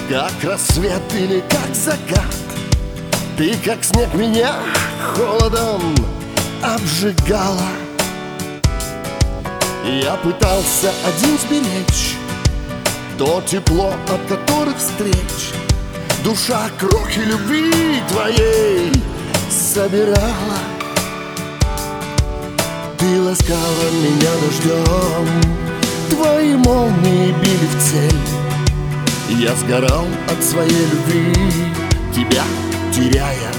Как рассвет или как закат, ты как снег меня холодом обжигала. Я пытался один сберечь то тепло, от которых встреч душа крохи любви твоей собирала. Ты ласкала меня дождем, твои молнии били в цель. Я сгорал от своей любви, тебя теряя.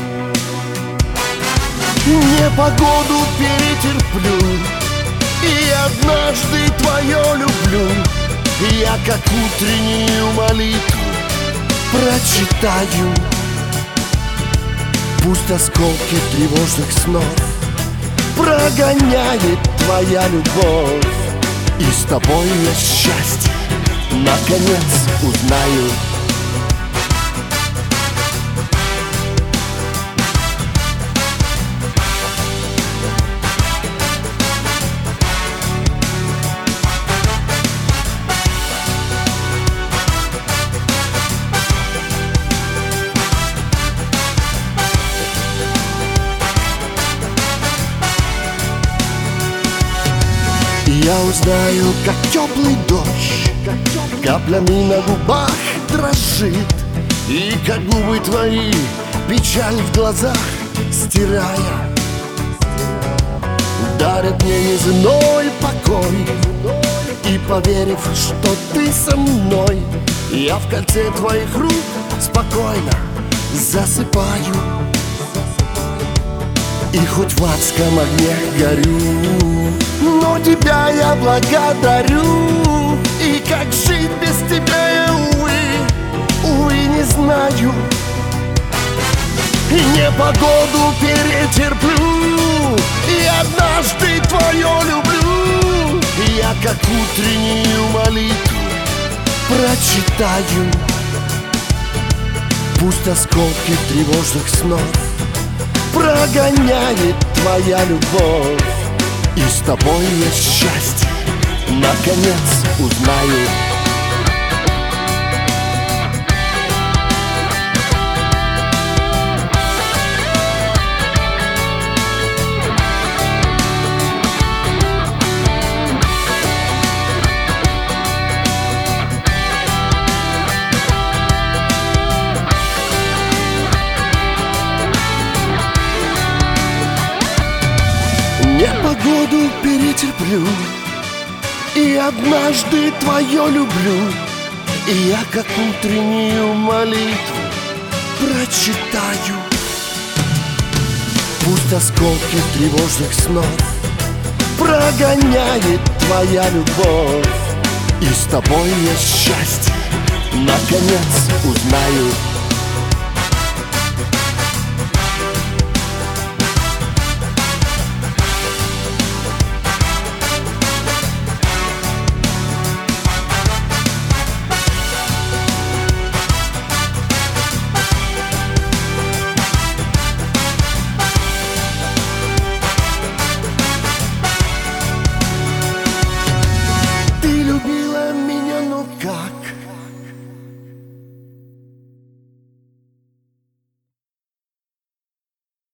Непогоду перетерплю и однажды твое люблю. Я как утреннюю молитву прочитаю. Пусть осколки тревожных снов прогоняет твоя любовь, и с тобой я счастье наконец узнаю. Я узнаю, как теплый дождь каплями на губах дрожит, и как губы твои печаль в глазах стирая дарят мне неземной покой. И поверив, что ты со мной, я в кольце твоих рук спокойно засыпаю. И хоть в адском огне горю, но тебя я благодарю. И как жить без тебя я, увы, не знаю. И непогоду перетерплю, и однажды твое люблю. И я как утреннюю молитву прочитаю. Пусть осколки тревожных снов прогоняет твоя любовь, и с тобой я счастье наконец узнаю. Непогоду перетерплю, и однажды твое люблю. И я как утреннюю молитву прочитаю. Пусть осколки тревожных снов прогоняет твоя любовь, и с тобой я счастье наконец узнаю.